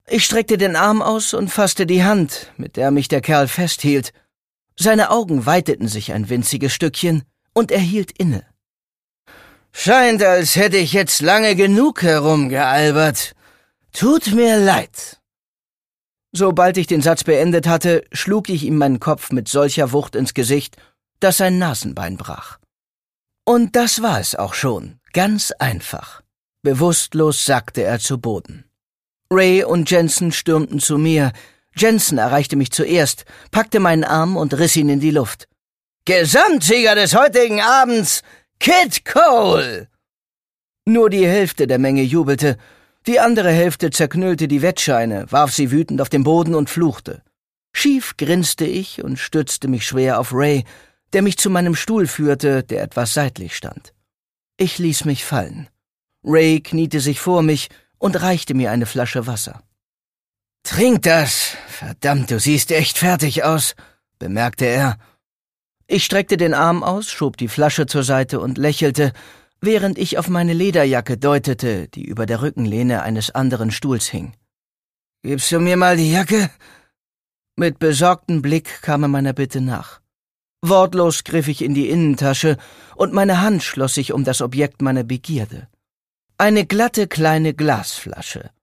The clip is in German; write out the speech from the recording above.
Ich streckte den Arm aus und fasste die Hand, mit der mich der Kerl festhielt. Seine Augen weiteten sich ein winziges Stückchen, und er hielt inne. »Scheint, als hätte ich jetzt lange genug herumgealbert. Tut mir leid.« Sobald ich den Satz beendet hatte, schlug ich ihm meinen Kopf mit solcher Wucht ins Gesicht, dass sein Nasenbein brach. Und das war es auch schon, ganz einfach. Bewusstlos sackte er zu Boden. Ray und Jensen stürmten zu mir. Jensen erreichte mich zuerst, packte meinen Arm und riss ihn in die Luft. »Gesamtsieger des heutigen Abends, Kid Cole!« Nur die Hälfte der Menge jubelte. Die andere Hälfte zerknüllte die Wettscheine, warf sie wütend auf den Boden und fluchte. Schief grinste ich und stützte mich schwer auf Ray, der mich zu meinem Stuhl führte, der etwas seitlich stand. Ich ließ mich fallen. Ray kniete sich vor mich und reichte mir eine Flasche Wasser. »Trink das! Verdammt, du siehst echt fertig aus«, bemerkte er. Ich streckte den Arm aus, schob die Flasche zur Seite und lächelte, während ich auf meine Lederjacke deutete, die über der Rückenlehne eines anderen Stuhls hing. »Gibst du mir mal die Jacke?« Mit besorgtem Blick kam er meiner Bitte nach. Wortlos griff ich in die Innentasche, und meine Hand schloss sich um das Objekt meiner Begierde. Eine glatte kleine Glasflasche,